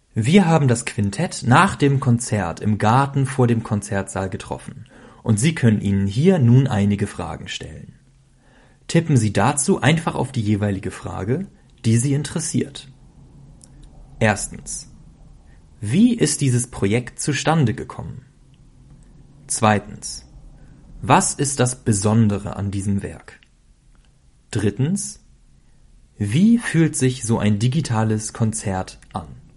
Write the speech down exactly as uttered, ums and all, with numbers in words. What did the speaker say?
Wir haben das Quintett nach dem Konzert im Garten vor dem Konzertsaal getroffen und Sie können Ihnen hier nun einige Fragen stellen. Tippen Sie dazu einfach auf die jeweilige Frage, die Sie interessiert. Erstens. Wie ist dieses Projekt zustande gekommen? Zweitens. Was ist das Besondere an diesem Werk? Drittens. Wie fühlt sich so ein digitales Konzert an?